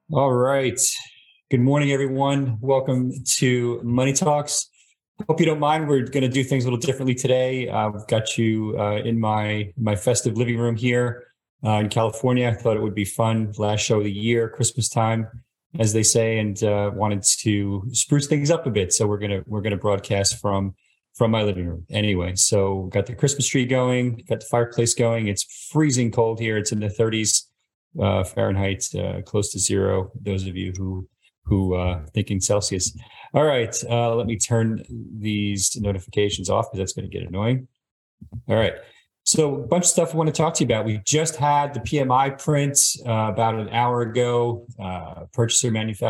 All right. Good morning, everyone. Welcome to Money Talks. Hope you don't mind. We're going to do things a little differently today. I've got you in my festive living room here in California. I thought it would be fun. Last show of the year, Christmas time, as they say, and wanted to spruce things up a bit. So we're gonna broadcast from my living room. Anyway, so got the Christmas tree going, got the fireplace going. It's freezing cold here. It's in the 30s. Fahrenheit, close to zero. Those of you who thinking Celsius. All right, let me turn these notifications off because that's going to get annoying. All right, so a bunch of stuff I want to talk to you about. We just had the PMI print about an hour ago. Purchase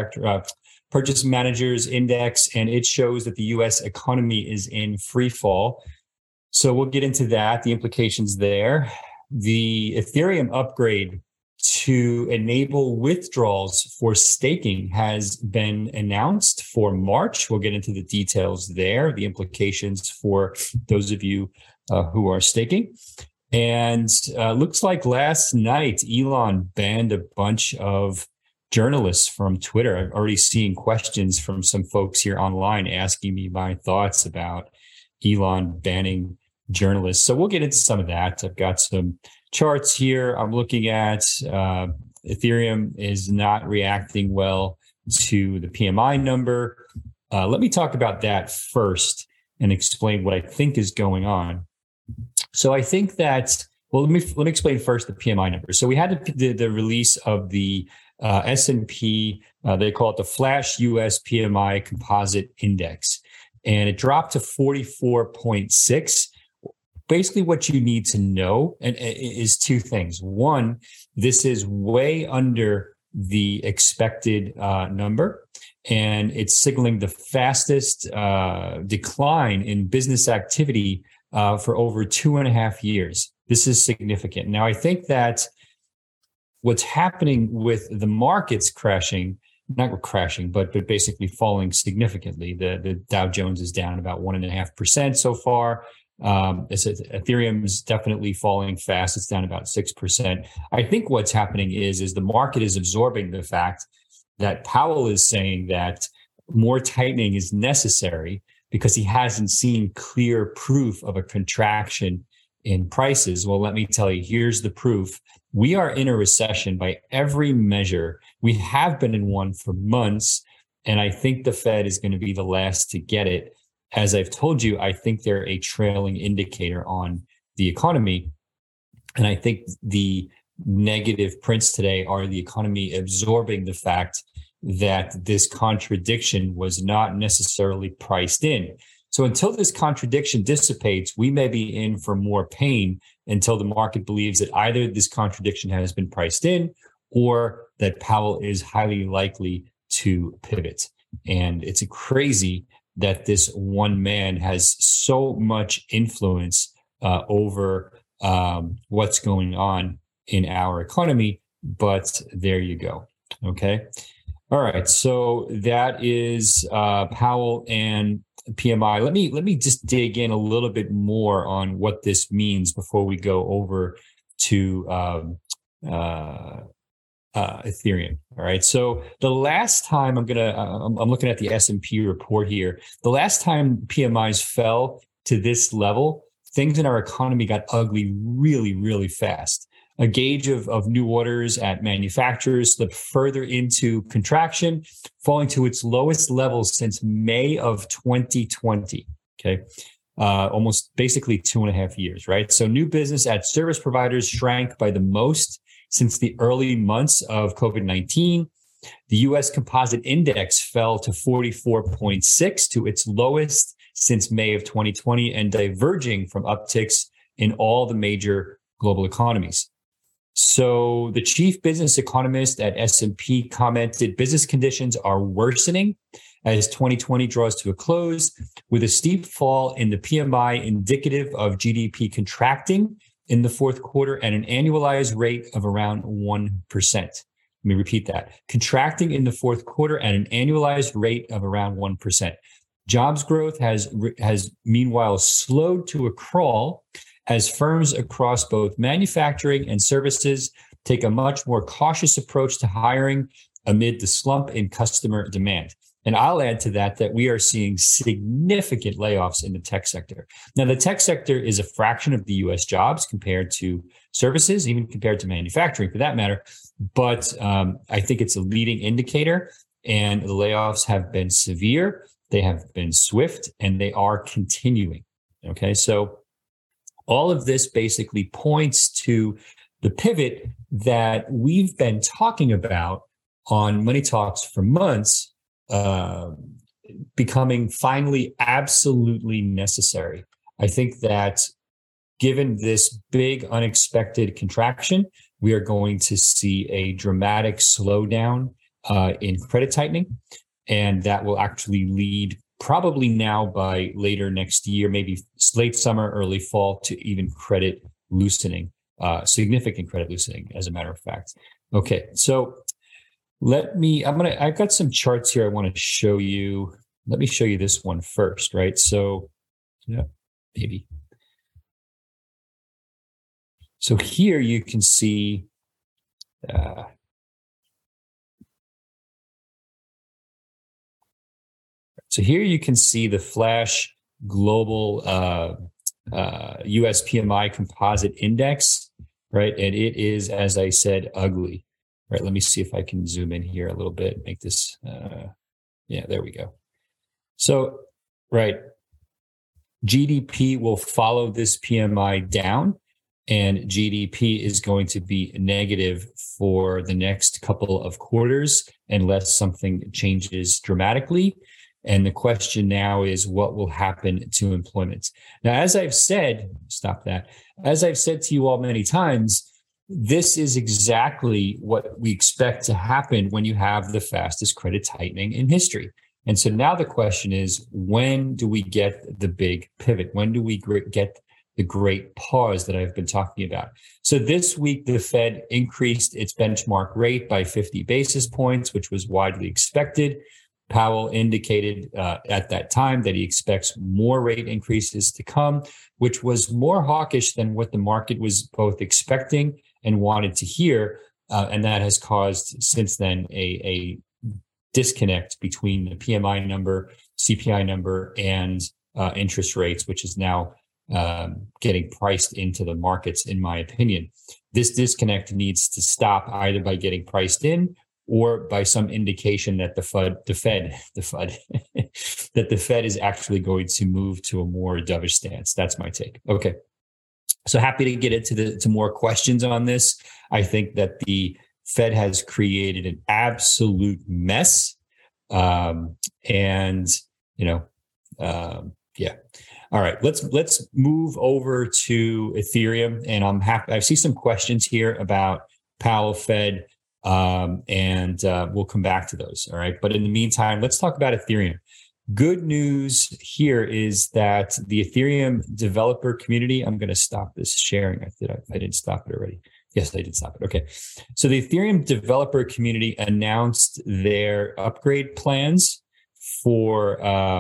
Managers Index, and it shows that the U.S. economy is in free fall. So we'll get into that, the implications there. The Ethereum upgrade to enable withdrawals for staking has been announced for March. We'll get into the details there, the implications for those of you who are staking. And looks like last night, Elon banned a bunch of journalists from Twitter. I've already seen questions from some folks here online asking me my thoughts about Elon banning journalists. So we'll get into some of that. I've got some charts here. I'm looking at Ethereum is not reacting well to the PMI number. Let me talk about that first and explain what I think is going on. So I think that, well, let me explain first the PMI number. So we had the release of the S&P, they call it the Flash US PMI Composite Index, and it dropped to 44.6. Basically, what you need to know is two things. One, this is way under the expected number, and it's signaling the fastest decline in business activity for over 2.5 years. This is significant. Now, I think that what's happening with the markets crashing, not crashing, but basically falling significantly. The Dow Jones is down about 1.5% so far. Ethereum is definitely falling fast. It's down about 6%. I think what's happening is the market is absorbing the fact that Powell is saying that more tightening is necessary because he hasn't seen clear proof of a contraction in prices. Well, let me tell you, here's the proof. We are in a recession by every measure. We have been in one for months, and I think the Fed is going to be the last to get it. As I've told you, I think they're a trailing indicator on the economy. And I think the negative prints today are the economy absorbing the fact that this contradiction was not necessarily priced in. So until this contradiction dissipates, we may be in for more pain until the market believes that either this contradiction has been priced in or that Powell is highly likely to pivot. And it's crazy that this one man has so much influence over what's going on in our economy. But there you go. Okay. All right. So that is Powell and PMI. Let me just dig in a little bit more on what this means before we go over to Ethereum. All right. So the last time I'm looking at the S&P report here. The last time PMIs fell to this level, things in our economy got ugly really, really fast. A gauge of new orders at manufacturers slipped further into contraction, falling to its lowest level since May of 2020. Okay. Almost basically 2.5 years, right? So new business at service providers shrank by the most since the early months of COVID-19. The U.S. Composite Index fell to 44.6, to its lowest since May of 2020, and diverging from upticks in all the major global economies. So the chief business economist at S&P commented, business conditions are worsening as 2020 draws to a close, with a steep fall in the PMI indicative of GDP contracting in the fourth quarter at an annualized rate of around 1%. Let me repeat that. Contracting in the fourth quarter at an annualized rate of around 1%. Jobs growth has meanwhile slowed to a crawl as firms across both manufacturing and services take a much more cautious approach to hiring amid the slump in customer demand. And I'll add to that we are seeing significant layoffs in the tech sector. Now, the tech sector is a fraction of the U.S. jobs compared to services, even compared to manufacturing for that matter. But I think it's a leading indicator, and the layoffs have been severe. They have been swift, and they are continuing. Okay, so all of this basically points to the pivot that we've been talking about on Money Talks for months, becoming finally absolutely necessary. I think that given this big unexpected contraction, we are going to see a dramatic slowdown in credit tightening. And that will actually lead probably now by later next year, maybe late summer, early fall, to even credit loosening, significant credit loosening, as a matter of fact. Okay, so I've got some charts here I want to show you. Let me show you this one first, right? So, yeah, maybe. So here you can see, the flash global US PMI composite index, right? And it is, as I said, ugly. Right, let me see if I can zoom in here a little bit, make this, yeah, there we go. So, right, GDP will follow this PMI down, and GDP is going to be negative for the next couple of quarters unless something changes dramatically. And the question now is, what will happen to employment? Now, as I've said to you all many times, this is exactly what we expect to happen when you have the fastest credit tightening in history. And so now the question is, when do we get the big pivot? When do we get the great pause that I've been talking about? So this week, the Fed increased its benchmark rate by 50 basis points, which was widely expected. Powell indicated at that time that he expects more rate increases to come, which was more hawkish than what the market was both expecting and wanted to hear. And that has caused since then a disconnect between the PMI number, CPI number, and interest rates, which is now getting priced into the markets, in my opinion. This disconnect needs to stop either by getting priced in or by some indication that the Fed is actually going to move to a more dovish stance. That's my take. Okay. So happy to get into more questions on this. I think that the Fed has created an absolute mess. Yeah. All right, let's move over to Ethereum. And I'm happy. I see some questions here about Powell, Fed, and we'll come back to those. All right. But in the meantime, let's talk about Ethereum. Good news here is that the Ethereum developer community, I'm going to stop this sharing. I didn't stop it already. Yes, I did stop it. Okay. So the Ethereum developer community announced their upgrade plans for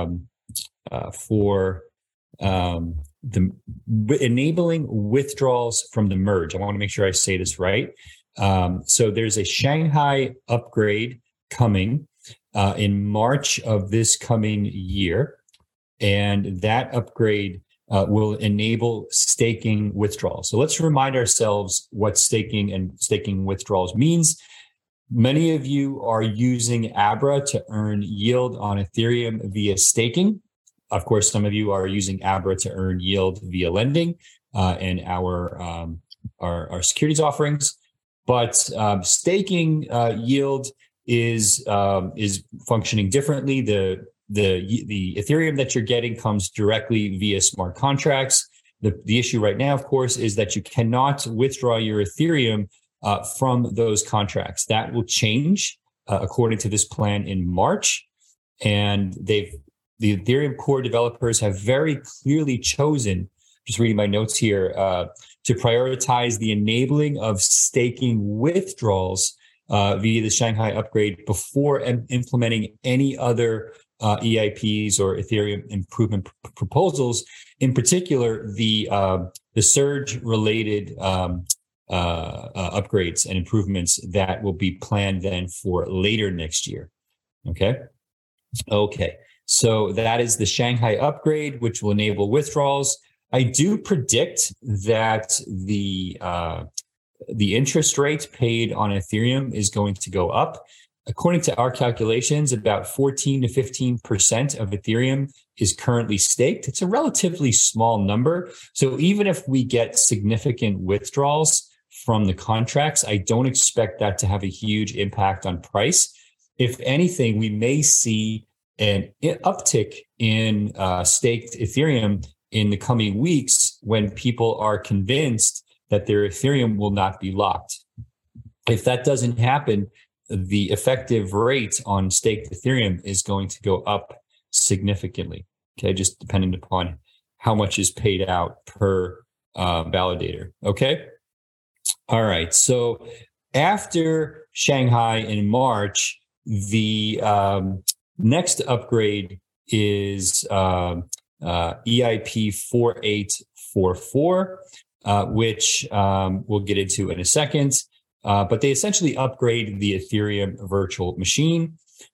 the enabling withdrawals from the merge. I want to make sure I say this right. So there's a Shanghai upgrade coming in March of this coming year, and that upgrade will enable staking withdrawals. So let's remind ourselves what staking and staking withdrawals means. Many of you are using Abra to earn yield on Ethereum via staking. Of course, some of you are using Abra to earn yield via lending and our securities offerings. But staking yield is functioning differently. The Ethereum that you're getting comes directly via smart contracts. The issue right now, of course, is that you cannot withdraw your Ethereum from those contracts. That will change according to this plan in March. And the Ethereum core developers have very clearly chosen, just reading my notes here, to prioritize the enabling of staking withdrawals via the Shanghai upgrade before implementing any other EIPs or Ethereum improvement proposals. In particular, the surge related upgrades and improvements that will be planned then for later next year. Okay. So that is the Shanghai upgrade, which will enable withdrawals. I do predict that the interest rate paid on Ethereum is going to go up. According to our calculations, about 14 to 15% of Ethereum is currently staked. It's a relatively small number. So even if we get significant withdrawals from the contracts, I don't expect that to have a huge impact on price. If anything, we may see an uptick in staked Ethereum in the coming weeks when people are convinced that their Ethereum will not be locked. If that doesn't happen, the effective rate on staked Ethereum is going to go up significantly, okay, just depending upon how much is paid out per validator, okay? All right, so after Shanghai in March, the next upgrade is EIP 4844, which we'll get into in a second. But they essentially upgrade the Ethereum virtual machine.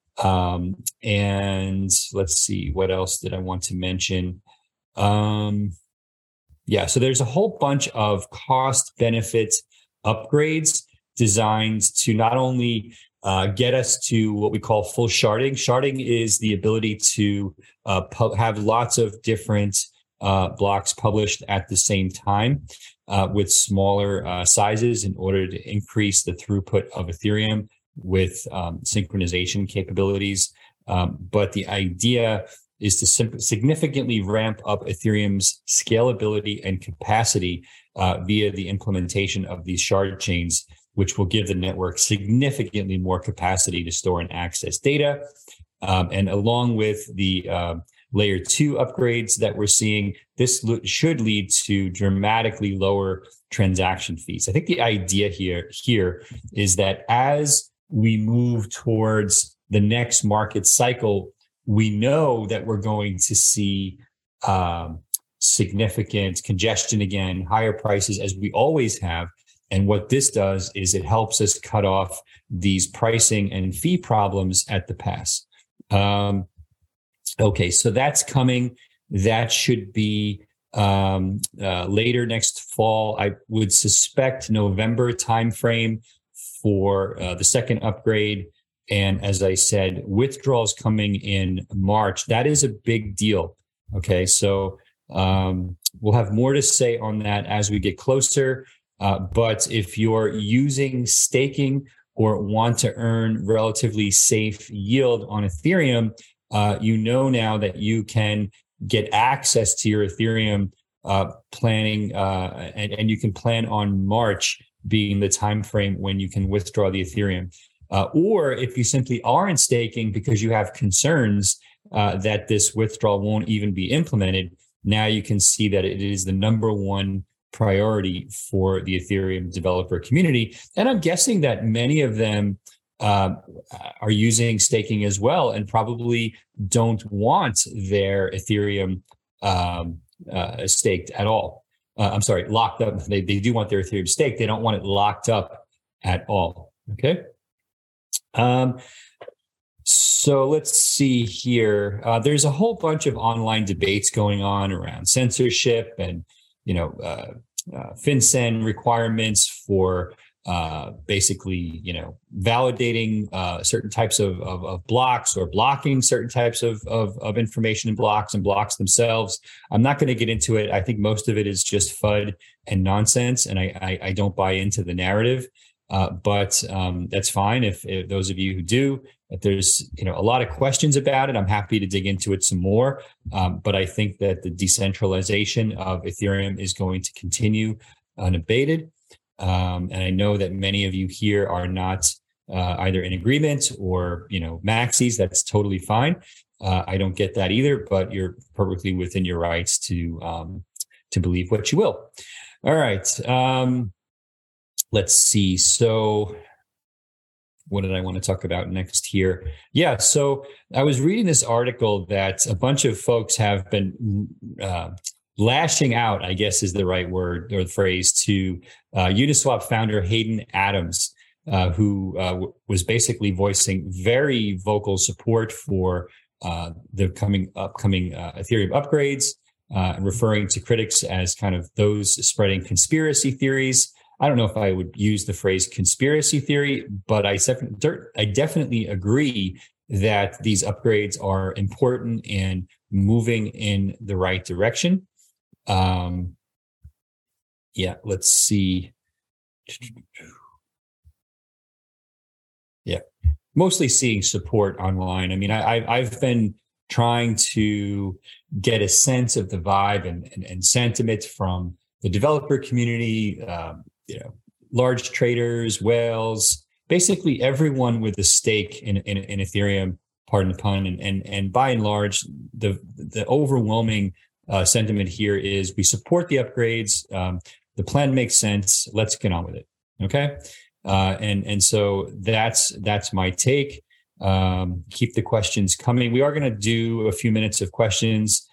And let's see, what else did I want to mention? So there's a whole bunch of cost benefit upgrades designed to not only get us to what we call full sharding. Sharding is the ability to have lots of different blocks published at the same time with smaller sizes in order to increase the throughput of Ethereum with synchronization capabilities. But the idea is to significantly ramp up Ethereum's scalability and capacity via the implementation of these shard chains, which will give the network significantly more capacity to store and access data. And along with the layer 2 upgrades that we're seeing, this should lead to dramatically lower transaction fees. I think the idea here is that as we move towards the next market cycle, we know that we're going to see significant congestion again, higher prices as we always have. And what this does is it helps us cut off these pricing and fee problems at the pass. Okay, so that's coming. That should be later next fall. I would suspect November timeframe for the second upgrade. And as I said, withdrawals coming in March. That is a big deal. Okay, so we'll have more to say on that as we get closer. But if you're using staking or want to earn relatively safe yield on Ethereum, you know now that you can get access to your Ethereum planning, and you can plan on March being the time frame when you can withdraw the Ethereum. Or if you simply aren't staking because you have concerns that this withdrawal won't even be implemented, now you can see that it is the number one priority for the Ethereum developer community. And I'm guessing that many of them are using staking as well and probably don't want their Ethereum staked at all. Locked up. They do want their Ethereum staked. They don't want it locked up at all. Okay. So let's see here. There's a whole bunch of online debates going on around censorship and, FinCEN requirements for basically, validating certain types of blocks or blocking certain types of information in blocks and blocks themselves. I'm not going to get into it. I think most of it is just FUD and nonsense, and I don't buy into the narrative. But that's fine if those of you who do. If there's a lot of questions about it, I'm happy to dig into it some more. But I think that the decentralization of Ethereum is going to continue unabated. And I know that many of you here are not either in agreement or maxis. That's totally fine. I don't get that either, but you're perfectly within your rights to believe what you will. All right. Let's see. So what did I want to talk about next here? Yeah. So I was reading this article that a bunch of folks have been lashing out, I guess is the right word or the phrase, to Uniswap founder Hayden Adams, who was basically voicing very vocal support for the upcoming Ethereum upgrades, referring to critics as kind of those spreading conspiracy theories. I don't know if I would use the phrase conspiracy theory, but I definitely agree that these upgrades are important and moving in the right direction. Let's see. Yeah, mostly seeing support online. I mean, I've been trying to get a sense of the vibe and sentiment from the developer community, large traders, whales, basically everyone with a stake in Ethereum, pardon the pun. And by and large, the overwhelming sentiment here is we support the upgrades. The plan makes sense. Let's get on with it. Okay. And so that's my take. Keep the questions coming. We are going to do a few minutes of questions.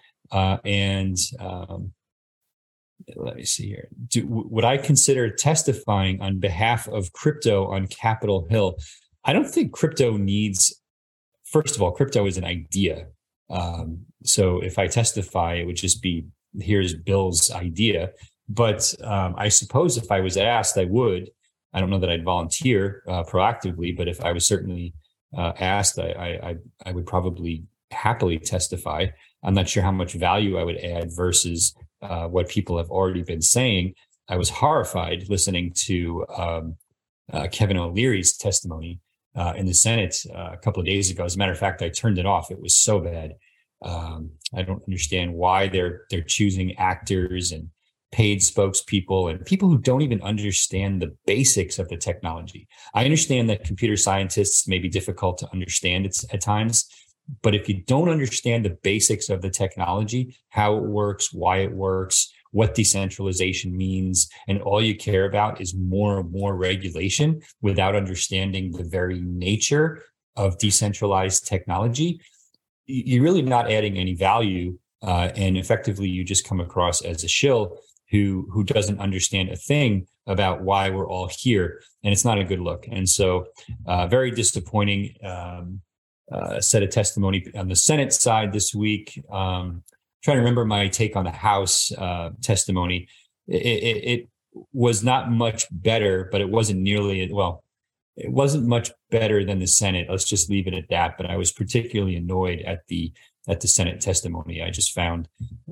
Let me see here. Would I consider testifying on behalf of crypto on Capitol Hill? I don't think crypto needs, first of all, crypto is an idea. So if I testify, it would just be, here's Bill's idea. But I suppose if I was asked, I would. I don't know that I'd volunteer proactively, but if I was certainly asked, I would probably happily testify. I'm not sure how much value I would add versus what people have already been saying. I was horrified listening to Kevin O'Leary's testimony in the Senate a couple of days ago. As a matter of fact, I turned it off. It was so bad. I don't understand why they're choosing actors and paid spokespeople and people who don't even understand the basics of the technology. I understand that computer scientists may be difficult to understand at times, but if you don't understand the basics of the technology, how it works, why it works, what decentralization means, and all you care about is more and more regulation without understanding the very nature of decentralized technology, you're really not adding any value. And effectively, you just come across as a shill who doesn't understand a thing about why we're all here. And it's not a good look. And so very disappointing set of testimony on the Senate side this week. Trying to remember my take on the House testimony. It was not much better, but it wasn't nearly, well, it wasn't much better than the Senate. Let's just leave it at that. But I was particularly annoyed at the Senate testimony. I just found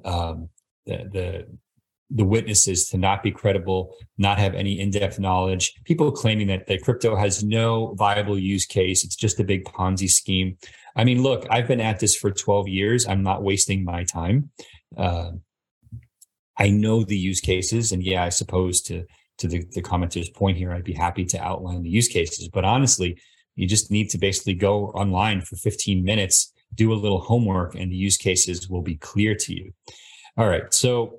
the witnesses to not be credible, not have any in-depth knowledge, people claiming that crypto has no viable use case. It's just a big Ponzi scheme. I mean, look, I've been at this for 12 years. I'm not wasting my time. I know the use cases. And yeah, I suppose to the commenter's point here, I'd be happy to outline the use cases. But honestly, you just need to basically go online for 15 minutes, do a little homework, and the use cases will be clear to you. All right. So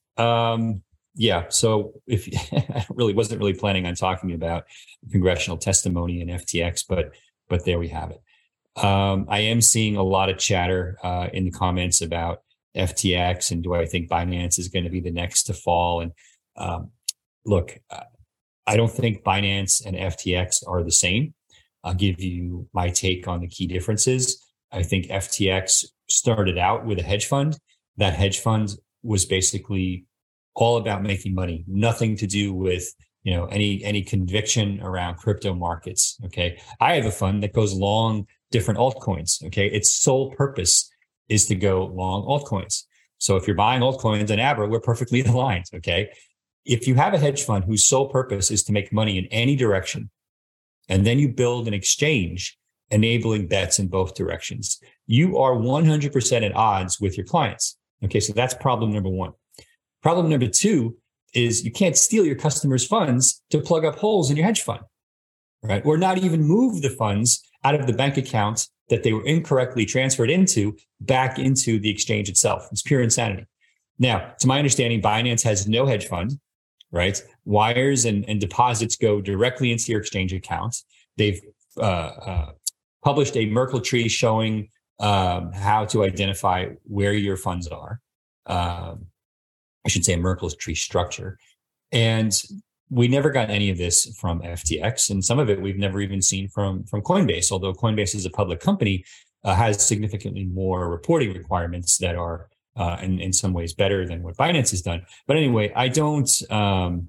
so if I wasn't really planning on talking about congressional testimony and FTX, but there we have it. I am seeing a lot of chatter in the comments about FTX and do I think Binance is going to be the next to fall? And look, I don't think Binance and FTX are the same. I'll give you my take on the key differences. I think FTX started out with a hedge fund. That hedge fund was basically all about making money, nothing to do with, any conviction around crypto markets. Okay. I have a fund that goes long different altcoins. Okay. Its sole purpose is to go long altcoins. So if you're buying altcoins in Abra, we're perfectly aligned. Okay. If you have a hedge fund whose sole purpose is to make money in any direction, and then you build an exchange enabling bets in both directions, you are 100% at odds with your clients. Okay, so that's problem number one. Problem number two is you can't steal your customers' funds to plug up holes in your hedge fund, right? Or not even move the funds out of the bank account that they were incorrectly transferred into back into the exchange itself. It's pure insanity. Now, to my understanding, Binance has no hedge fund, right? Wires and deposits go directly into your exchange account. They've published a Merkle tree showing how to identify where your funds are. I should say, a Merkle tree structure. And we never got any of this from FTX, and some of it we've never even seen from Coinbase. Although Coinbase is a public company, has significantly more reporting requirements that are in some ways better than what Binance has done. But anyway, I don't see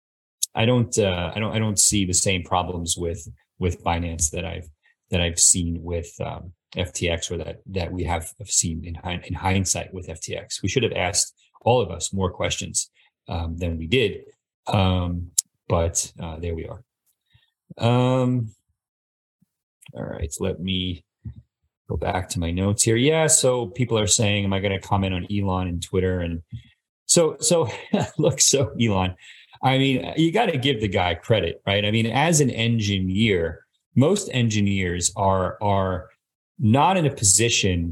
the same problems with Binance that I've seen with FTX, or that we have seen in hindsight with FTX. We should have asked, all of us, more questions than we did. But there we are. All right, let me go back to my notes here. Yeah, so people are saying, am I going to comment on Elon and Twitter? And so look, so Elon, I mean, you got to give the guy credit, right? I mean, as an engineer, most engineers are not in a position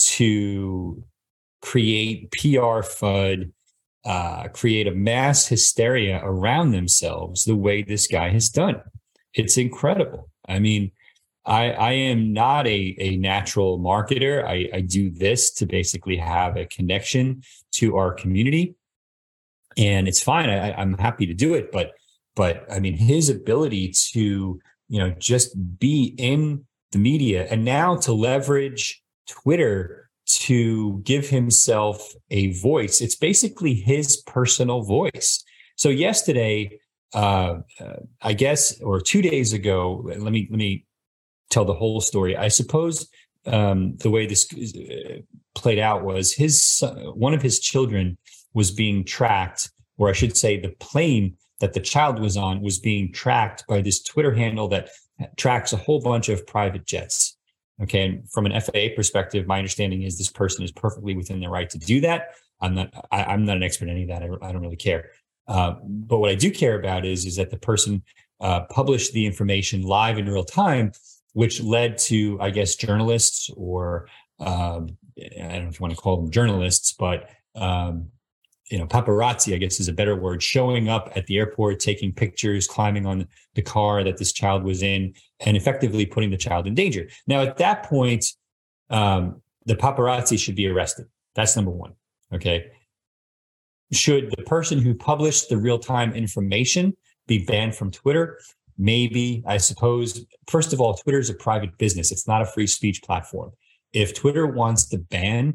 to create PR FUD, create a mass hysteria around themselves the way this guy has done. It's incredible. I mean, I am not a natural marketer. I do this to basically have a connection to our community, and it's fine. I'm happy to do it, but I mean, his ability to, just be in the media, and now to leverage Twitter to give himself a voice. It's basically his personal voice. So yesterday, I guess, or 2 days ago, let me tell the whole story. I suppose the way this played out was one of his children was being tracked, or I should say the plane that the child was on was being tracked by this Twitter handle that tracks a whole bunch of private jets. Okay. And from an FAA perspective, my understanding is this person is perfectly within their right to do that. I'm not an expert in any of that. I don't really care. But what I do care about is that the person published the information live in real time, which led to, I guess, journalists, or I don't know if you want to call them journalists, but paparazzi, I guess is a better word, showing up at the airport, taking pictures, climbing on the car that this child was in, and effectively putting the child in danger. Now, at that point, the paparazzi should be arrested. That's number one. Okay. Should the person who published the real-time information be banned from Twitter? Maybe, I suppose. First of all, Twitter is a private business. It's not a free speech platform. If Twitter wants to ban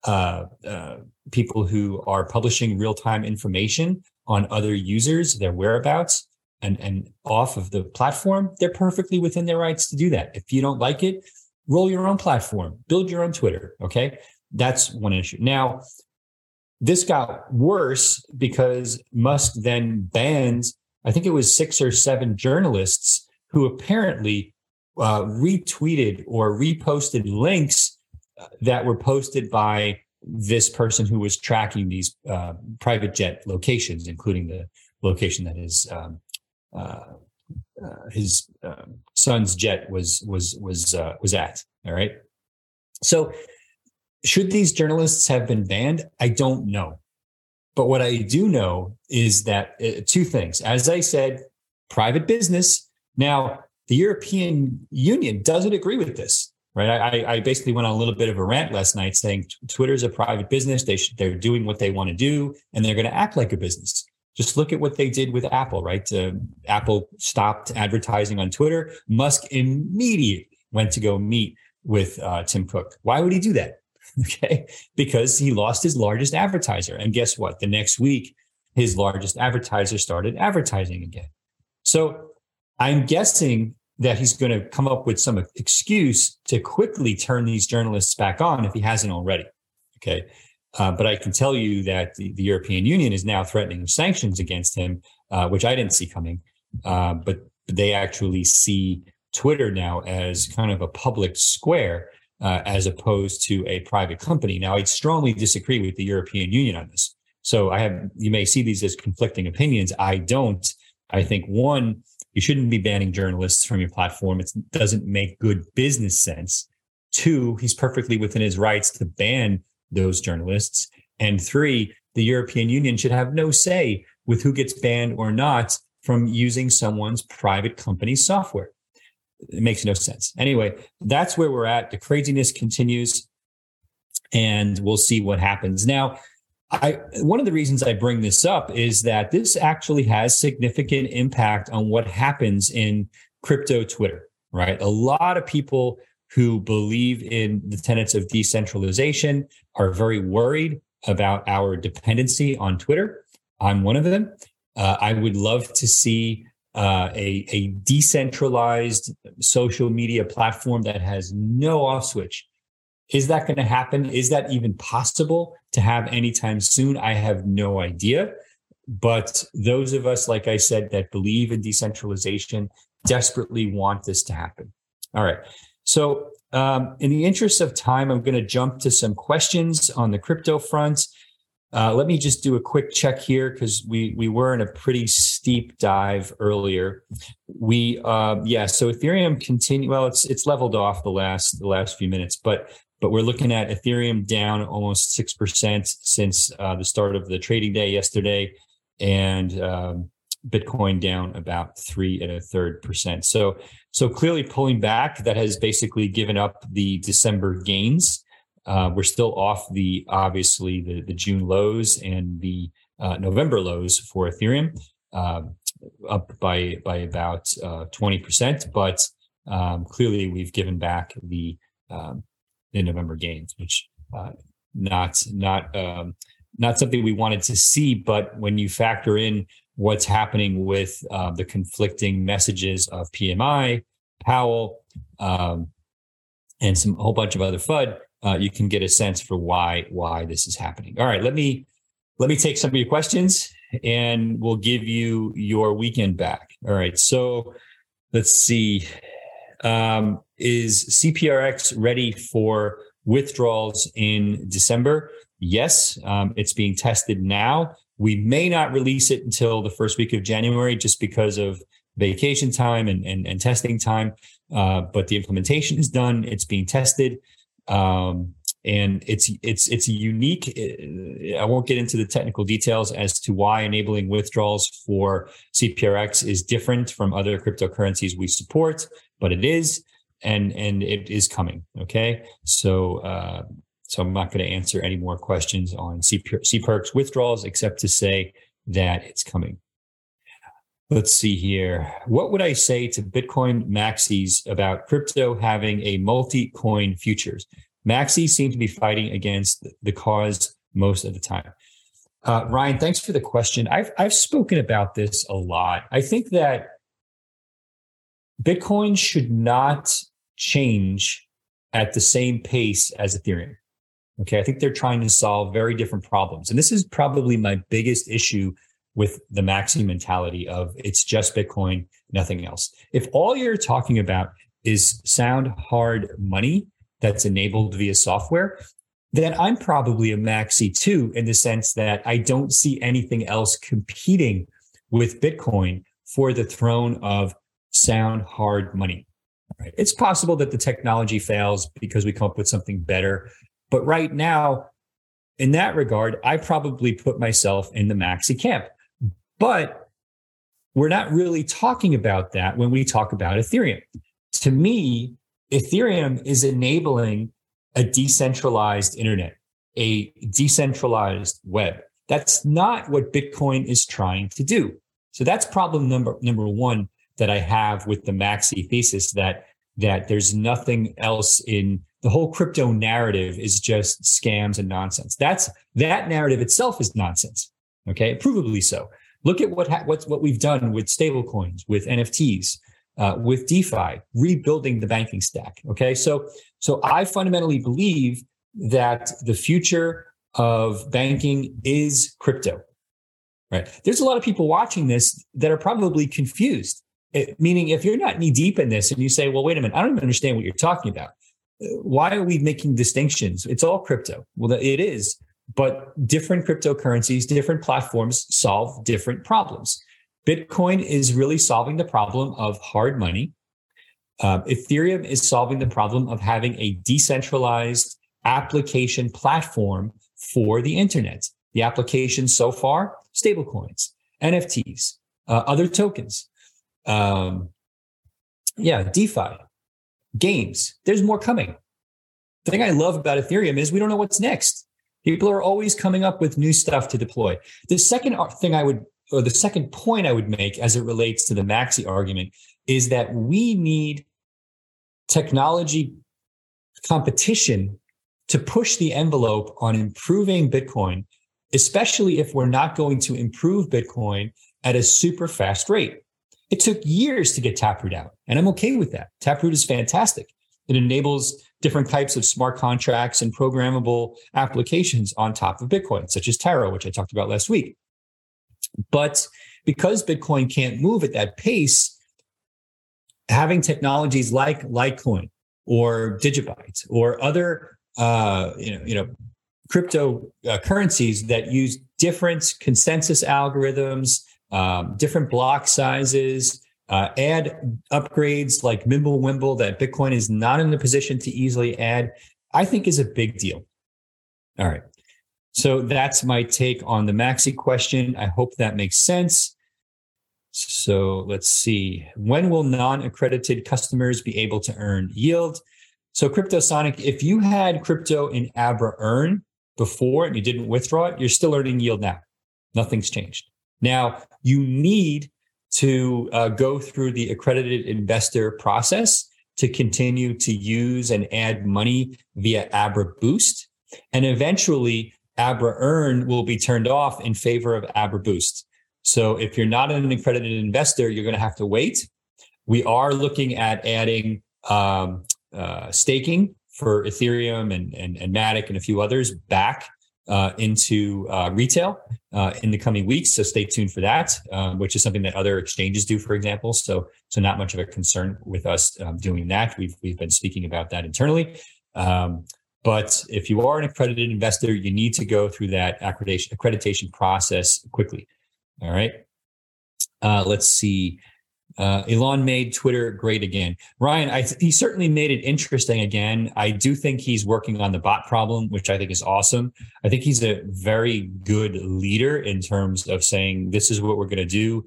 people who are publishing real-time information on other users, their whereabouts, and off of the platform, they're perfectly within their rights to do that. If you don't like it, roll your own platform, build your own Twitter. Okay. That's one issue. Now, this got worse because Musk then banned, I think it was 6 or 7 journalists who apparently retweeted or reposted links that were posted by this person who was tracking these private jet locations, including the location that his son's jet was at. All right. So should these journalists have been banned? I don't know. But what I do know is that 2 things. As I said, private business. Now, the European Union doesn't agree with this, right? I basically went on a little bit of a rant last night saying Twitter is a private business. They're doing what they want to do, and they're going to act like a business. Just look at what they did with Apple, right? Apple stopped advertising on Twitter. Musk immediately went to go meet with Tim Cook. Why would he do that? Okay, because he lost his largest advertiser. And guess what? The next week, his largest advertiser started advertising again. So I'm guessing that he's going to come up with some excuse to quickly turn these journalists back on if he hasn't already. Okay. But I can tell you that the European Union is now threatening sanctions against him, which I didn't see coming. But they actually see Twitter now as kind of a public square, as opposed to a private company. Now, I strongly disagree with the European Union on this. So you may see these as conflicting opinions. I don't. I think, one, you shouldn't be banning journalists from your platform. It doesn't make good business sense. 2, he's perfectly within his rights to ban those journalists. And 3, the European Union should have no say with who gets banned or not from using someone's private company's software. It makes no sense. Anyway, that's where we're at. The craziness continues, and we'll see what happens. Now, One of the reasons I bring this up is that this actually has significant impact on what happens in crypto Twitter, right? A lot of people who believe in the tenets of decentralization are very worried about our dependency on Twitter. I'm one of them. I would love to see a decentralized social media platform that has no off switch. Is that going to happen? Is that even possible to have anytime soon? I have no idea. But those of us, like I said, that believe in decentralization desperately want this to happen. All right. So in the interest of time, I'm going to jump to some questions on the crypto front. Let me just do a quick check here because we were in a pretty steep dive earlier. So Ethereum continue. Well, it's leveled off the last few minutes, but we're looking at Ethereum down almost 6% since the start of the trading day yesterday, and Bitcoin down about 3.33%. So clearly pulling back. That has basically given up the December gains. We're still off the June lows and the November lows for Ethereum, up by about 20%. But clearly we've given back the November gains, which not something we wanted to see. But when you factor in what's happening with the conflicting messages of PMI, Powell, and a whole bunch of other FUD, you can get a sense for why this is happening. All right, let me take some of your questions, and we'll give you your weekend back. All right, so let's see. Is CPRX ready for withdrawals in December? Yes, it's being tested now. We may not release it until the first week of January just because of vacation time and testing time. But the implementation is done. It's being tested. And it's unique. I won't get into the technical details as to why enabling withdrawals for CPRX is different from other cryptocurrencies we support, but it is, and it is coming. Okay. So I'm not going to answer any more questions on CPRX withdrawals, except to say that it's coming. Let's see here. What would I say to Bitcoin maxis about crypto having a multi-coin futures? Maxis seem to be fighting against the cause most of the time. Ryan, thanks for the question. I've spoken about this a lot. I think that Bitcoin should not change at the same pace as Ethereum. Okay, I think they're trying to solve very different problems. And this is probably my biggest issue with the maxi mentality of it's just Bitcoin, nothing else. If all you're talking about is sound hard money that's enabled via software, then I'm probably a maxi too, in the sense that I don't see anything else competing with Bitcoin for the throne of sound hard money. Right? It's possible that the technology fails because we come up with something better. But right now, in that regard, I probably put myself in the maxi camp. But we're not really talking about that when we talk about Ethereum. To me, Ethereum is enabling a decentralized internet, a decentralized web. That's not what Bitcoin is trying to do. So that's problem number one that I have with the maxi thesis, that there's nothing else in the whole crypto narrative is just scams and nonsense. That narrative itself is nonsense. Okay, provably so. Look at what we've done with stablecoins, with NFTs, with DeFi, rebuilding the banking stack. Okay, so I fundamentally believe that the future of banking is crypto. Right? There's a lot of people watching this that are probably confused. Meaning, if you're not knee deep in this and you say, "Well, wait a minute, I don't even understand what you're talking about. Why are we making distinctions? It's all crypto." Well, it is. But different cryptocurrencies, different platforms solve different problems. Bitcoin is really solving the problem of hard money. Ethereum is solving the problem of having a decentralized application platform for the internet. The applications so far, stablecoins, NFTs, other tokens. DeFi, games. There's more coming. The thing I love about Ethereum is we don't know what's next. People are always coming up with new stuff to deploy. The second point I would make as it relates to the Maxi argument is that we need technology competition to push the envelope on improving Bitcoin, especially if we're not going to improve Bitcoin at a super fast rate. It took years to get Taproot out, and I'm okay with that. Taproot is fantastic. It enables different types of smart contracts and programmable applications on top of Bitcoin, such as Taro, which I talked about last week. But because Bitcoin can't move at that pace, having technologies like Litecoin or Digibyte or other crypto currencies that use different consensus algorithms, different block sizes, add upgrades like Mimblewimble that Bitcoin is not in the position to easily add, I think is a big deal. All right. So that's my take on the Maxi question. I hope that makes sense. So let's see. When will non-accredited customers be able to earn yield? So CryptoSonic, if you had crypto in Abra Earn before and you didn't withdraw it, you're still earning yield now. Nothing's changed. Now, you need to go through the accredited investor process to continue to use and add money via Abra Boost. And eventually, Abra Earn will be turned off in favor of Abra Boost. So if you're not an accredited investor, you're going to have to wait. We are looking at adding staking for Ethereum and Matic and a few others back into retail in the coming weeks. So stay tuned for that, which is something that other exchanges do, for example. So not much of a concern with us doing that. We've been speaking about that internally. But if you are an accredited investor, you need to go through that accreditation process quickly. All right. Let's see. Elon made Twitter great again. Ryan, he certainly made it interesting again. I do think he's working on the bot problem, which I think is awesome. I think he's a very good leader in terms of saying, this is what we're going to do.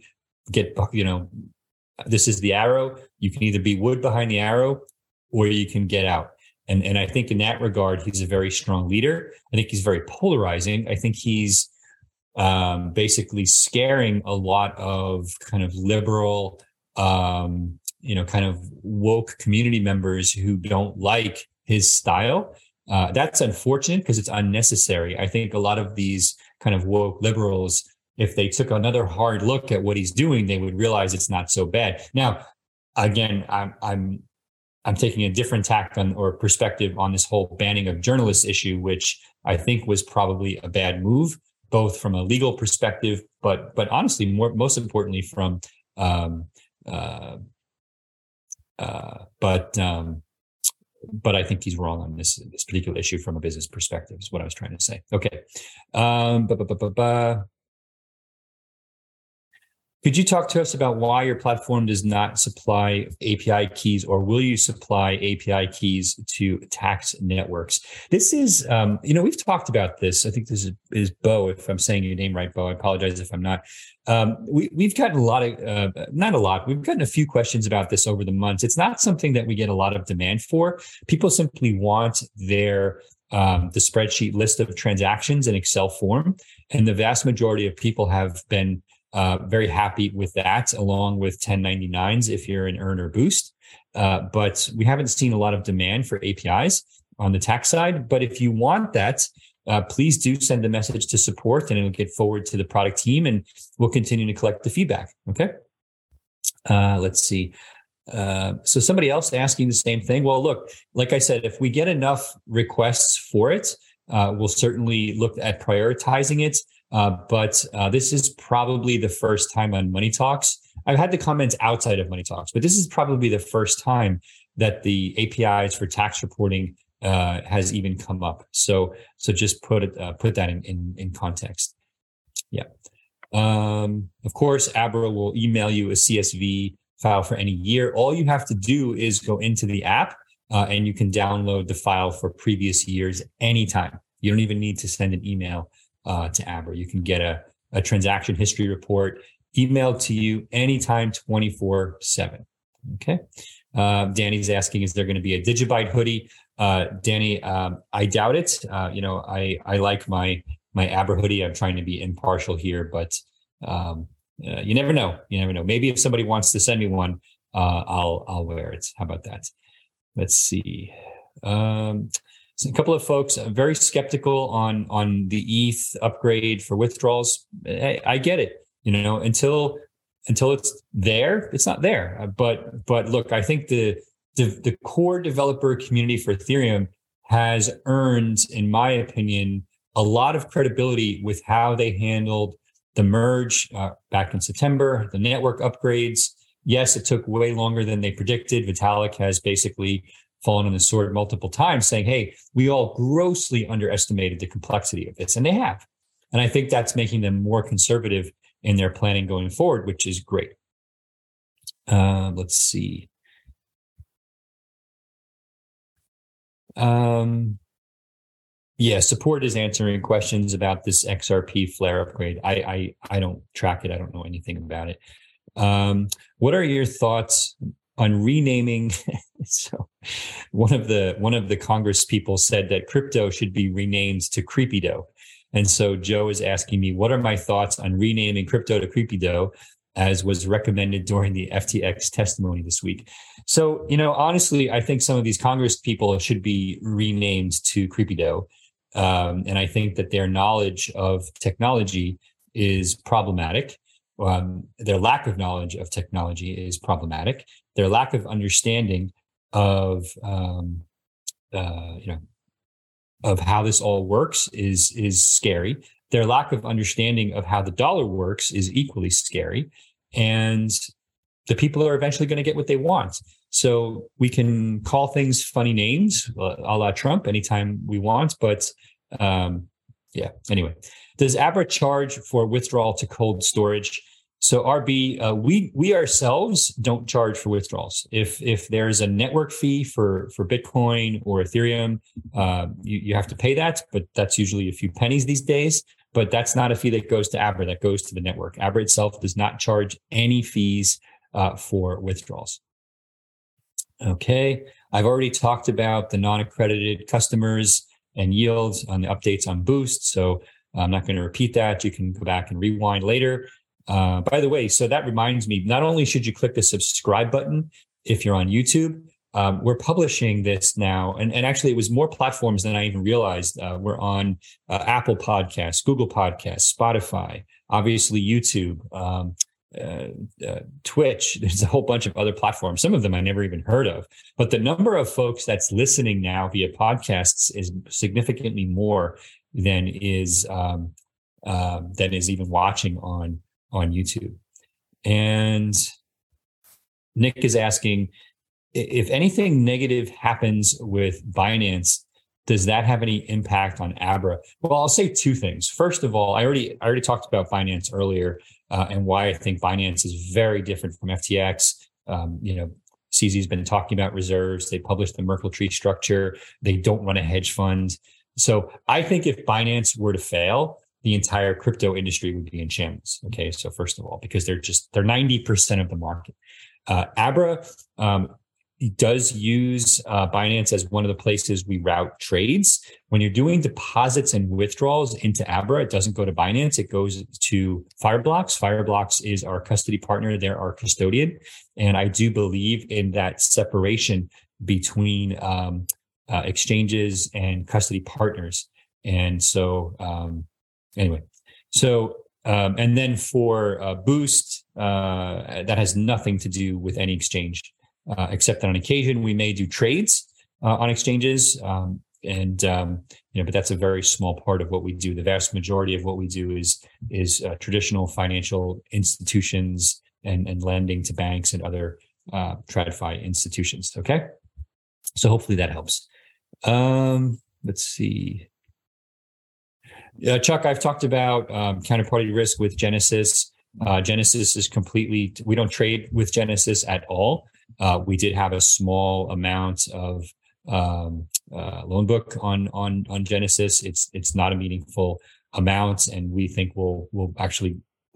This is the arrow. You can either be wood behind the arrow or you can get out. And I think in that regard, he's a very strong leader. I think he's very polarizing. I think he's basically scaring a lot of kind of liberal, kind of woke community members who don't like his style. That's unfortunate because it's unnecessary. I think a lot of these kind of woke liberals, if they took another hard look at what he's doing, they would realize it's not so bad. Now, again, I'm taking a different tack on or perspective on this whole banning of journalists issue, which I think was probably a bad move, both from a legal perspective, but honestly, most importantly from but I think he's wrong on this particular issue from a business perspective is what I was trying to say. Okay. Could you talk to us about why your platform does not supply API keys, or will you supply API keys to tax networks? This is, we've talked about this. I think this is Bo, if I'm saying your name right, Bo. I apologize if I'm not. We've gotten we've gotten a few questions about this over the months. It's not something that we get a lot of demand for. People simply want the spreadsheet list of transactions in Excel form. And the vast majority of people have been very happy with that, along with 1099s if you're an Earn or Boost. But we haven't seen a lot of demand for APIs on the tax side. But if you want that, please do send a message to support and it'll get forward to the product team and we'll continue to collect the feedback. Okay. Let's see. So somebody else asking the same thing. Well, look, like I said, if we get enough requests for it, we'll certainly look at prioritizing it. But this is probably the first time on Money Talks. I've had the comments outside of Money Talks, but this is probably the first time that the APIs for tax reporting has even come up. So just put that in context. Yeah. Of course, Abra will email you a CSV file for any year. All you have to do is go into the app and you can download the file for previous years anytime. You don't even need to send an email to Abra. You can get a transaction history report emailed to you anytime, 24/7. Okay. Danny's asking, is there going to be a Digibyte hoodie? Danny, I doubt it. I like my Abra hoodie. I'm trying to be impartial here, but you never know. You never know. Maybe if somebody wants to send me one, I'll wear it. How about that? Let's see. So a couple of folks are very skeptical on the ETH upgrade for withdrawals. I get it. Until it's there, it's not there. But look, I think the core developer community for Ethereum has earned, in my opinion, a lot of credibility with how they handled the merge back in September, the network upgrades. Yes, it took way longer than they predicted. Vitalik has basically fallen on the sword multiple times saying, hey, we all grossly underestimated the complexity of this. And they have. And I think that's making them more conservative in their planning going forward, which is great. Let's see. Support is answering questions about this XRP Flare upgrade. I don't track it. I don't know anything about it. What are your thoughts on renaming? So one of the Congress people said that crypto should be renamed to Creepydo. And so Joe is asking me, what are my thoughts on renaming crypto to Creepydo, as was recommended during the FTX testimony this week? So, honestly, I think some of these Congress people should be renamed to Creepydo. And I think that their knowledge of technology is problematic. Their lack of knowledge of technology is problematic. Their lack of understanding of how this all works is scary. Their lack of understanding of how the dollar works is equally scary. And the people are eventually going to get what they want. So we can call things funny names, a la Trump, anytime we want. But anyway, does Abra charge for withdrawal to cold storage? So RB, we ourselves don't charge for withdrawals. If there's a network fee for Bitcoin or Ethereum, you have to pay that, but that's usually a few pennies these days. But that's not a fee that goes to Abra, that goes to the network. Abra itself does not charge any fees for withdrawals. Okay, I've already talked about the non-accredited customers and yields on the updates on Boost, so I'm not going to repeat that. You can go back and rewind later. By the way, so that reminds me, not only should you click the subscribe button if you're on YouTube, we're publishing this now. And actually, it was more platforms than I even realized. We're on Apple Podcasts, Google Podcasts, Spotify, obviously YouTube, Twitch. There's a whole bunch of other platforms. Some of them I never even heard of. But the number of folks that's listening now via podcasts is significantly more than is even watching on YouTube. And Nick is asking, if anything negative happens with Binance, does that have any impact on Abra? Well, I'll say two things. First of all, I already talked about Binance earlier and why I think Binance is very different from FTX. CZ's been talking about reserves. They published the Merkle tree structure. They don't run a hedge fund. So I think if Binance were to fail, the entire crypto industry would be in shambles. Okay, so first of all, because they're 90% of the market. Abra does use Binance as one of the places we route trades. When you're doing deposits and withdrawals into Abra, it doesn't go to Binance. It goes to Fireblocks. Fireblocks is our custody partner. They're our custodian. And I do believe in that separation between exchanges and custody partners. And so anyway, and then for Boost, that has nothing to do with any exchange. Except that on occasion we may do trades on exchanges, but that's a very small part of what we do. The vast majority of what we do is traditional financial institutions and lending to banks and other TradFi institutions. Okay, so hopefully that helps. Let's see. Chuck, I've talked about counterparty risk with Genesis. Genesis is completely, we don't trade with Genesis at all. We did have a small amount of loan book on Genesis. It's not a meaningful amount, and we think we'll actually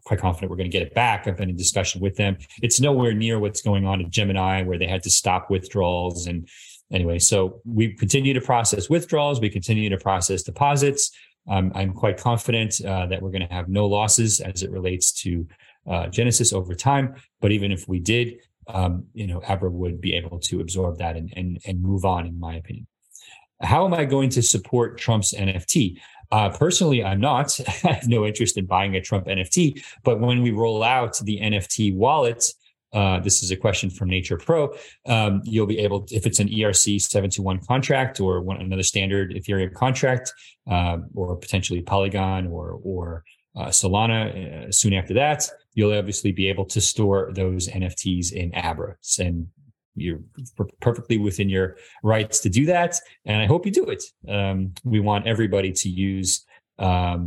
quite confident we're going to get it back. I've been in discussion with them. It's nowhere near what's going on at Gemini, where they had to stop withdrawals. And anyway, so we continue to process withdrawals. We continue to process deposits. I'm quite confident that we're going to have no losses as it relates to Genesis over time. But even if we did, Abra would be able to absorb that and move on, in my opinion. How am I going to support Trump's NFT? Personally, I'm not. I have no interest in buying a Trump NFT. But when we roll out the NFT wallet, this is a question from Nature Pro, you'll be able, if it's an ERC 721 contract or another standard Ethereum contract, or potentially Polygon or Solana soon after that, you'll obviously be able to store those NFTs in Abra. And you're perfectly within your rights to do that. And I hope you do it. We want everybody to use Abra.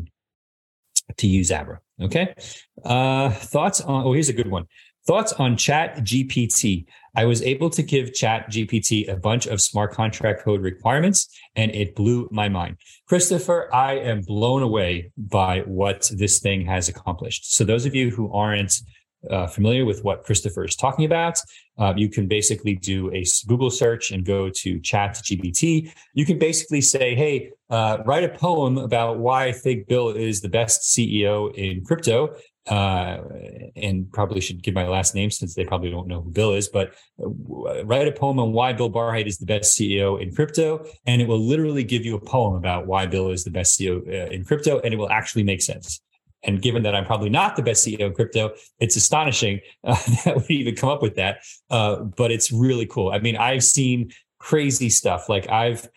Okay. Thoughts on, here's a good one. Thoughts on Chat GPT. I was able to give Chat GPT a bunch of smart contract code requirements, and it blew my mind. Christopher, I am blown away by what this thing has accomplished. So those of you who aren't familiar with what Christopher is talking about, you can basically do a Google search and go to ChatGPT. You can basically say, hey, write a poem about why I think Bill is the best CEO in crypto. And probably should give my last name since they probably don't know who Bill is, but write a poem on why Bill Barheit is the best CEO in crypto. And it will literally give you a poem about why Bill is the best CEO in crypto. And it will actually make sense. And given that I'm probably not the best CEO in crypto, it's astonishing that we even come up with that. But it's really cool. I mean, I've seen crazy stuff. Like I've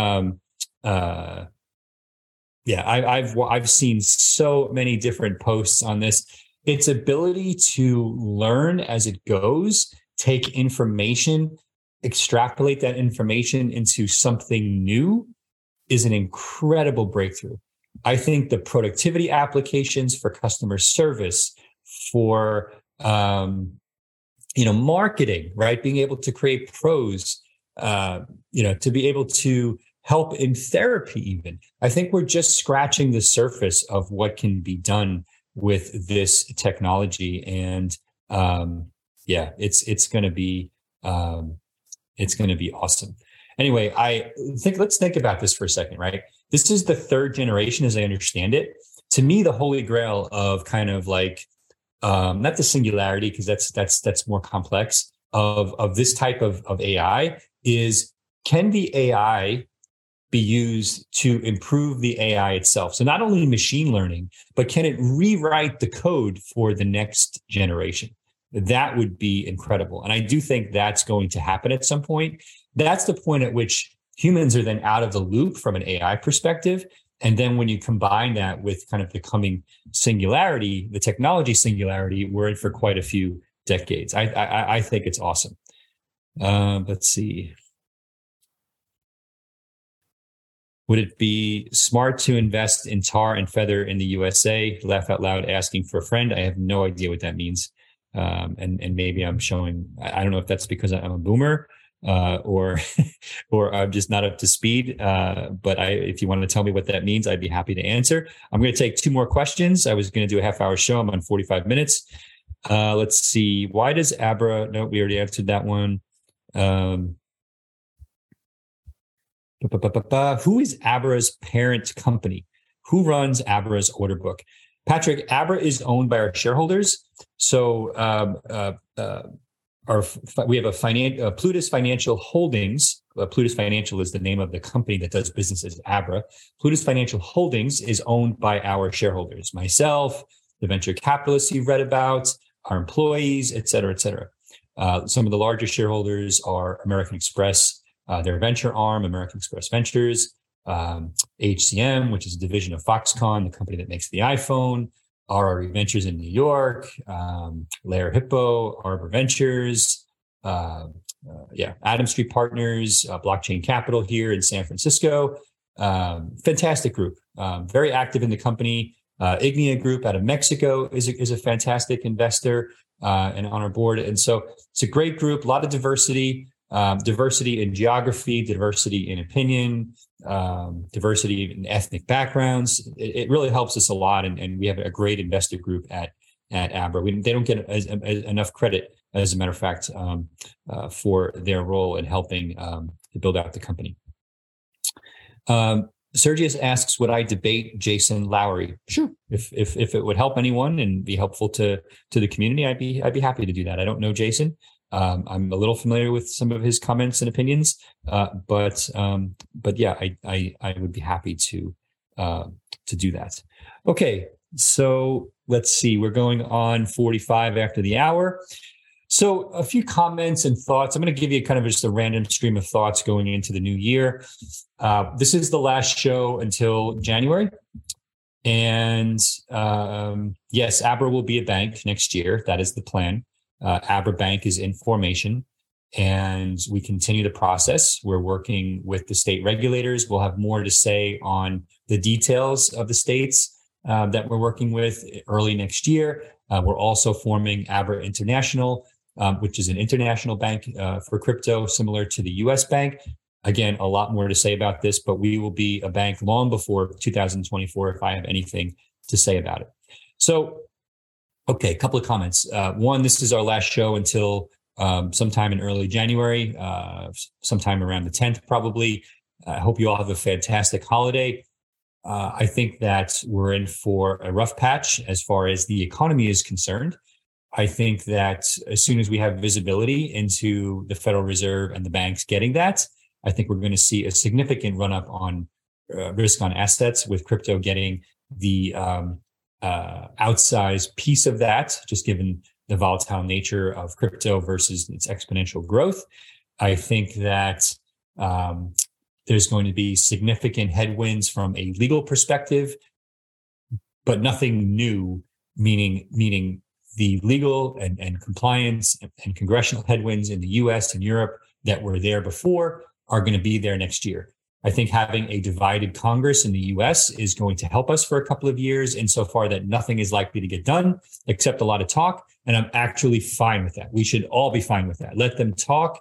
seen so many different posts on this. Its ability to learn as it goes, take information, extrapolate that information into something new is an incredible breakthrough. I think the productivity applications for customer service, for marketing, right? Being able to create pros, to be able to help in therapy even. I think we're just scratching the surface of what can be done with this technology. And it's going to be awesome. Anyway, let's think about this for a second, right? This is the third generation, as I understand it. To me, the holy grail of kind of like, not the singularity, because that's more complex, of this type of AI is, can the AI be used to improve the AI itself? So not only machine learning, but can it rewrite the code for the next generation? That would be incredible. And I do think that's going to happen at some point. That's the point at which humans are then out of the loop from an AI perspective. And then when you combine that with kind of the coming singularity, the technology singularity, we're in for quite a few decades. I think it's awesome. Let's see. Would it be smart to invest in tar and feather in the USA? Laugh out loud, asking for a friend. I have no idea what that means. And maybe I'm showing, I don't know if that's because I'm a boomer, or I'm just not up to speed. But if you want to tell me what that means, I'd be happy to answer. I'm going to take two more questions. I was going to do a half-hour show. I'm on 45 minutes. Let's see. Why does Abra? No, we already answered that one. Who is Abra's parent company? Who runs Abra's order book? Patrick, Abra is owned by our shareholders. So we have Plutus Financial Holdings. Plutus Financial is the name of the company that does business as Abra. Plutus Financial Holdings is owned by our shareholders, myself, the venture capitalists you've read about, our employees, et cetera, et cetera. Some of the largest shareholders are American Express, their venture arm, American Express Ventures, HCM, which is a division of Foxconn, the company that makes the iPhone, RRE Ventures in New York, Lair Hippo, Arbor Ventures, Adam Street Partners, Blockchain Capital here in San Francisco. Fantastic group, very active in the company. Ignia Group out of Mexico is a fantastic investor and on our board. And so it's a great group, a lot of diversity. Diversity in geography, diversity in opinion, diversity in ethnic backgrounds. It really helps us a lot. And we have a great investor group at at Abra. They don't get enough credit, as a matter of fact, for their role in helping to build out the company. Sergius asks, would I debate Jason Lowery? Sure. If it would help anyone and be helpful to the community, I'd be happy to do that. I don't know Jason. I'm a little familiar with some of his comments and opinions, but yeah, I would be happy to do that. Okay, so let's see. We're going on 45 after the hour. So a few comments and thoughts. I'm going to give you kind of just a random stream of thoughts going into the new year. This is the last show until January. And yes, Abra will be a bank next year. That is the plan. Abra Bank is in formation and we continue the process. We're working with the state regulators. We'll have more to say on the details of the states that we're working with early next year. We're also forming Abra International, which is an international bank for crypto, similar to the US bank. Again, a lot more to say about this, but we will be a bank long before 2024 if I have anything to say about it. So, okay, a couple of comments. One, this is our last show until sometime in early January, sometime around the 10th, probably. I hope you all have a fantastic holiday. I think that we're in for a rough patch as far as the economy is concerned. I think that as soon as we have visibility into the Federal Reserve and the banks getting that, I think we're going to see a significant run up on risk on assets, with crypto getting the outsized piece of that, just given the volatile nature of crypto versus its exponential growth. I think that there's going to be significant headwinds from a legal perspective, but nothing new, meaning the legal and compliance and congressional headwinds in the US and Europe that were there before are going to be there next year. I think having a divided Congress in the US is going to help us for a couple of years, insofar that nothing is likely to get done except a lot of talk. And I'm actually fine with that. We should all be fine with that. Let them talk.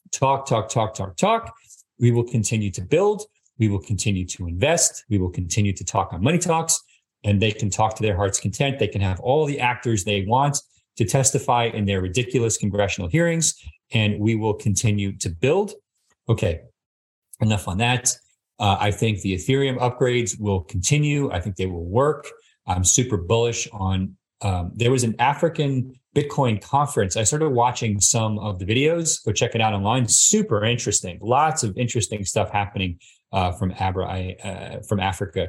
We will continue to build. We will continue to invest. We will continue to talk on Money Talks, and they can talk to their heart's content. They can have all the actors they want to testify in their ridiculous congressional hearings, and we will continue to build. Okay, enough on that. I think the Ethereum upgrades will continue. I think they will work. I'm super bullish on, there was an African Bitcoin conference. I started watching some of the videos. Go check it out online. Super interesting. Lots of interesting stuff happening from Abra, from Africa.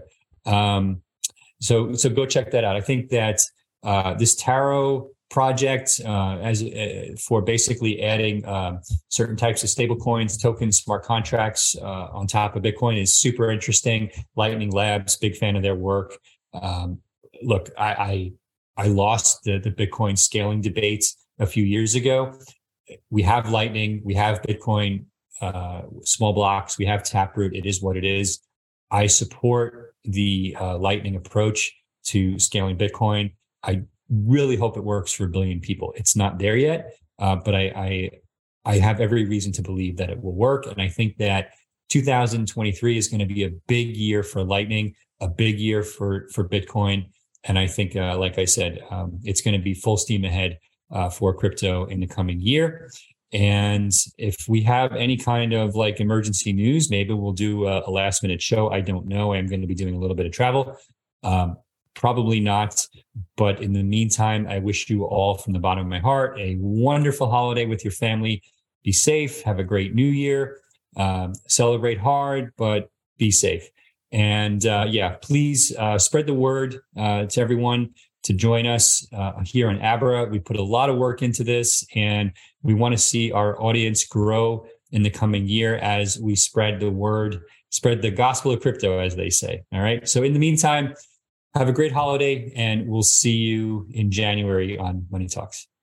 So go check that out. I think that this Taro project, for basically adding certain types of stable coins, tokens, smart contracts on top of Bitcoin is super interesting. Lightning Labs, big fan of their work. Look, I lost the Bitcoin scaling debates a few years ago. We have Lightning, we have Bitcoin, small blocks, we have Taproot. It is what it is. I support the Lightning approach to scaling Bitcoin. I really hope it works for a billion people. It's not there yet, but I have every reason to believe that it will work. And I think that 2023 is going to be a big year for Lightning, a big year for Bitcoin. And I think, like I said, it's going to be full steam ahead for crypto in the coming year. And if we have any kind of like emergency news, maybe we'll do a last minute show. I don't know. I'm going to be doing a little bit of travel. Probably not. But in the meantime, I wish you all from the bottom of my heart a wonderful holiday with your family. Be safe. Have a great new year. Celebrate hard, but be safe. And please spread the word to everyone to join us here in Abra. We put a lot of work into this, and we want to see our audience grow in the coming year as we spread the word, spread the gospel of crypto, as they say. All right. So in the meantime, have a great holiday, and we'll see you in January on Money Talks.